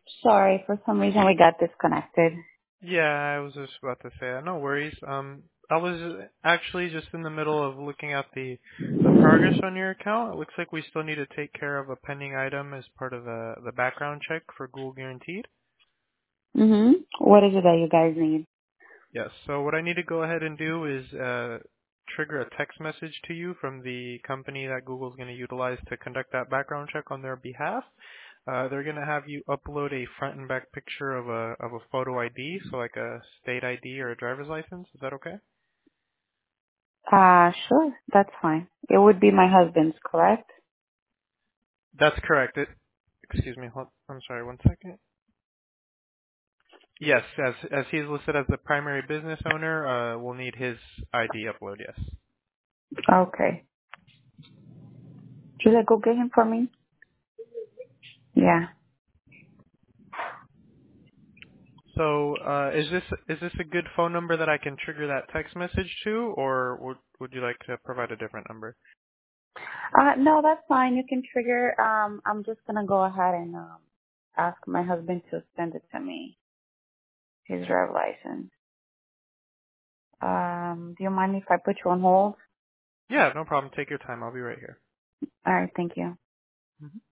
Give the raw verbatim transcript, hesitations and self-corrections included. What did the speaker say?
Sorry, for some reason we got disconnected. Yeah, I was just about to say that. No worries. Um, I was actually just in the middle of looking at the the progress on your account. It looks like we still need to take care of a pending item as part of the the background check for Google Guaranteed. Mm-hmm. What is it that you guys need? Yes. So what I need to go ahead and do is uh, trigger a text message to you from the company that Google's going to utilize to conduct that background check on their behalf. Uh, they're going to have you upload a front and back picture of a of a photo I D, so like a state I D or a driver's license. Is that okay? Uh, sure, that's fine. It would be my husband's, correct? That's correct. It, excuse me. Hold, I'm sorry. One second. Yes, as as he's listed as the primary business owner, uh, we'll need his I D upload. Yes. Okay. Should I go get him for me? Yeah. So, uh, is this is this a good phone number that I can trigger that text message to, or would would you like to provide a different number? Uh, no, that's fine. You can trigger. Um, I'm just gonna go ahead and um ask my husband to send it to me. His driver license. Um, do you mind if I put you on hold? Yeah, no problem. Take your time. I'll be right here. All right, thank you. Mhm.